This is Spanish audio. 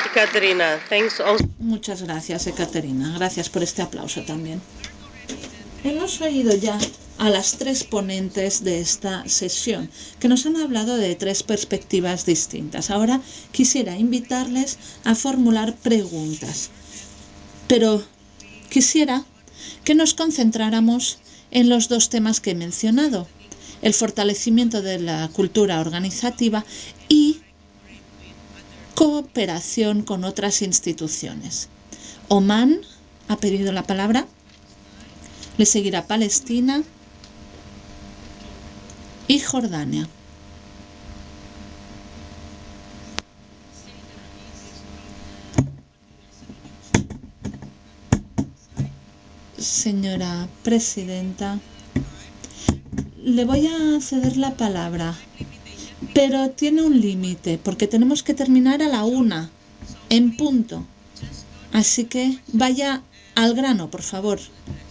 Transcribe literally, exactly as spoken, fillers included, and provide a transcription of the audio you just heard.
Ekaterina. Thanks also. Muchas gracias, Ekaterina. Gracias por este aplauso también. Hemos oído ya a las tres ponentes de esta sesión, que nos han hablado de tres perspectivas distintas. Ahora quisiera invitarles a formular preguntas, pero quisiera que nos concentráramos en los dos temas que he mencionado: el fortalecimiento de la cultura organizativa y cooperación con otras instituciones. Omán ha pedido la palabra. Le seguirá Palestina y Jordania. Señora presidenta, le voy a ceder la palabra, pero tiene un límite, porque tenemos que terminar a la una, en punto. Así que vaya al grano, por favor.